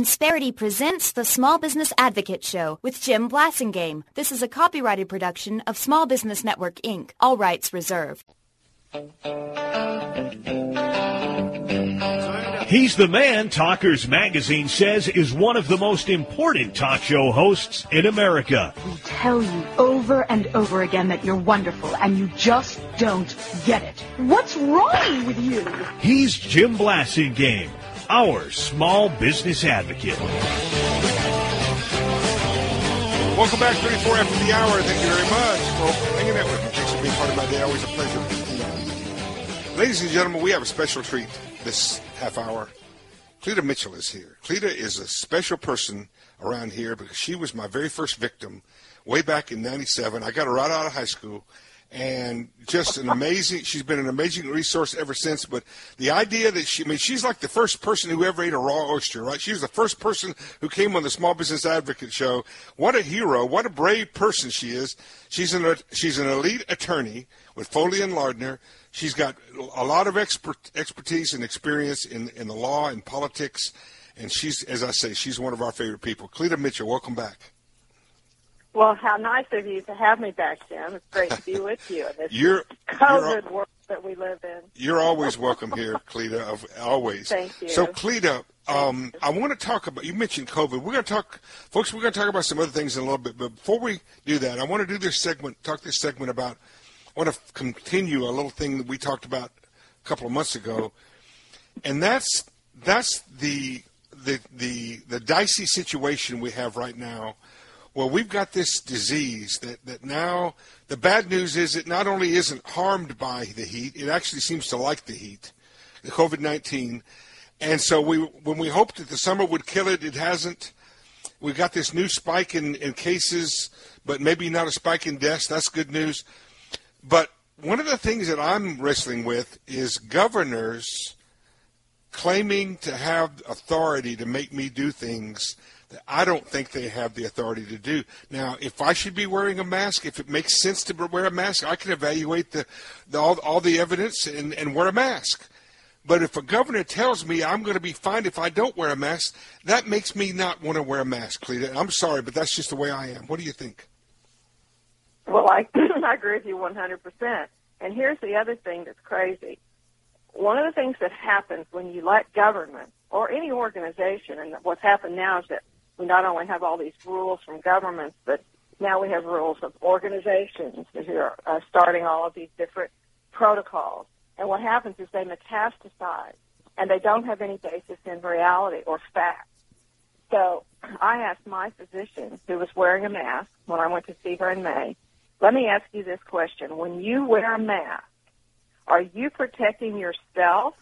Insperity presents the Small Business Advocate Show with Jim Blasingame. This is a copyrighted production of Small Business Network, Inc. All rights reserved. He's the man Talkers Magazine says is one of the most important talk show hosts in America. We tell you over and over again that you're wonderful, and you just don't get it. What's wrong with you? He's Jim Blasingame, our small business advocate. Welcome back, 34 after the hour. Thank you very much for hanging out with me. Thanks for being part of my day. Always a pleasure. Ladies and gentlemen, we have a special treat this half hour. Cleta Mitchell is here. Cleta is a special person around here because she was my very first victim way back in 97. I got her right out of high school. And just an amazing, she's been an amazing resource ever since. But the idea that she's like the first person who ever ate a raw oyster, right? She was the first person who came on the Small Business Advocate show. What a hero. What a brave person she is. She's an elite attorney with Foley and Lardner. She's got a lot of expertise and experience in the law and politics. And she's, as I say, she's one of our favorite people. Cleta Mitchell, welcome back. Well, how nice of you to have me back, Jim. It's great to be with you in this COVID world that we live in. You're always welcome here, Cleta, always. Thank you. So, Cleta, I want to talk about, you mentioned COVID. We're going to talk about some other things in a little bit. But before we do that, I want to do this segment about, I want to continue a little thing that we talked about a couple of months ago. And that's the dicey situation we have right now. Well, we've got this disease that now the bad news is it not only isn't harmed by the heat, it actually seems to like the heat, the COVID-19. And so when we hoped that the summer would kill it, it hasn't. We've got this new spike in cases, but maybe not a spike in deaths. That's good news. But one of the things that I'm wrestling with is governors claiming to have authority to make me do things I don't think they have the authority to do. Now, if I should be wearing a mask, if it makes sense to wear a mask, I can evaluate all the evidence and wear a mask. But if a governor tells me I'm going to be fined if I don't wear a mask, that makes me not want to wear a mask, Cleta. I'm sorry, but that's just the way I am. What do you think? Well, I agree with you 100%. And here's the other thing that's crazy. One of the things that happens when you let government or any organization, and what's happened now is that we not only have all these rules from governments, but now we have rules of organizations who are starting all of these different protocols. And what happens is they metastasize, and they don't have any basis in reality or fact. So I asked my physician, who was wearing a mask when I went to see her in May, let me ask you this question. When you wear a mask, are you protecting yourself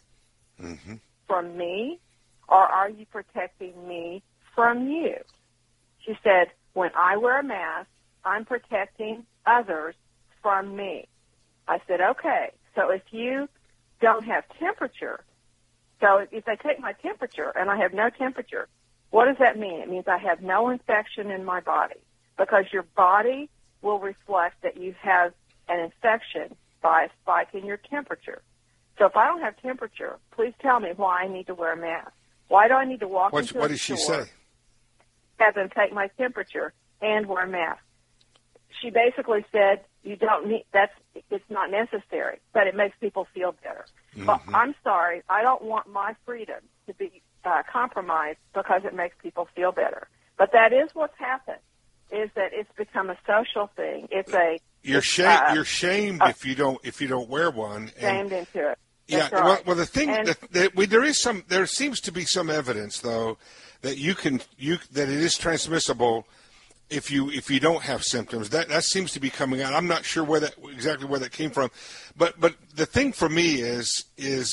from me, or are you protecting me from you? She said, when I wear a mask, I'm protecting others from me. I said, okay, so if you don't have temperature, so if they take my temperature and I have no temperature, what does that mean? It means I have no infection in my body, because your body will reflect that you have an infection by a spike in your temperature. So if I don't have temperature, please tell me why I need to wear a mask. Why do I need to walk into a store? What did she say? Have them take my temperature and wear a mask. She basically said, you don't need, it's not necessary, but it makes people feel better. But I'm sorry, I don't want my freedom to be compromised because it makes people feel better. But that is what's happened, is that it's become a social thing. You're shamed if you don't wear one. Shamed into it. That's right. Well, the thing there seems to be some evidence though that that it is transmissible if you don't have symptoms. That seems to be coming out. I'm not sure exactly where that came from, but the thing for me is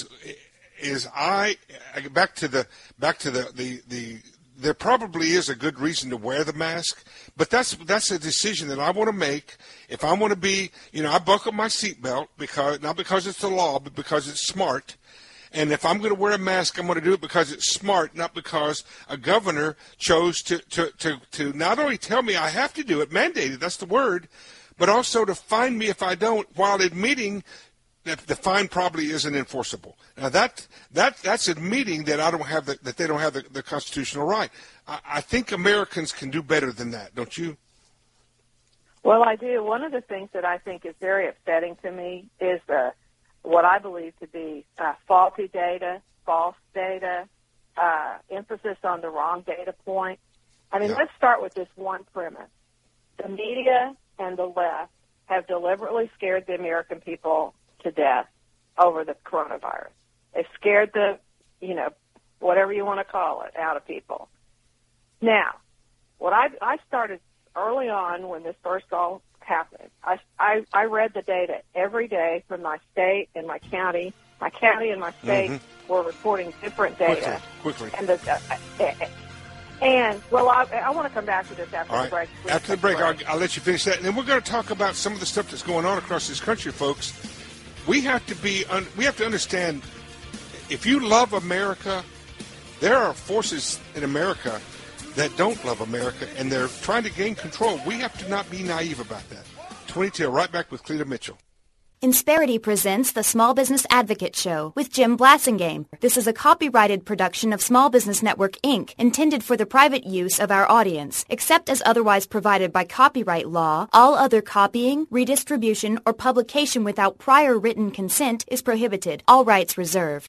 back to the there probably is a good reason to wear the mask, but that's a decision that I want to make. If I want to be, I buckle my seatbelt not because it's the law, but because it's smart. And if I'm going to wear a mask, I'm going to do it because it's smart, not because a governor chose to not only tell me I have to do it, mandated, that's the word, but also to fine me if I don't, while admitting the fine probably isn't enforceable. Now that's admitting that that they don't have the constitutional right. I think Americans can do better than that, don't you? Well, I do. One of the things that I think is very upsetting to me is what I believe to be faulty data, false data, emphasis on the wrong data point. I mean, let's start with this one premise. The media and the left have deliberately scared the American people to death over the coronavirus. They've scared whatever you want to call it, out of people. Now, what I started early on when this first all happened, I read the data every day from my state and my county. My county and my state were reporting different data. Quickly. And I want to come back to this after the break. Please. After the break, I'll let you finish that. And then we're going to talk about some of the stuff that's going on across this country, folks. We have to understand, if you love America, there are forces in America that don't love America, and they're trying to gain control. We have to not be naive about that. 22, right back with Cleta Mitchell. Insperity presents the Small Business Advocate Show with Jim Blassingame. This is a copyrighted production of Small Business Network, Inc., intended for the private use of our audience. Except as otherwise provided by copyright law, all other copying, redistribution, or publication without prior written consent is prohibited. All rights reserved.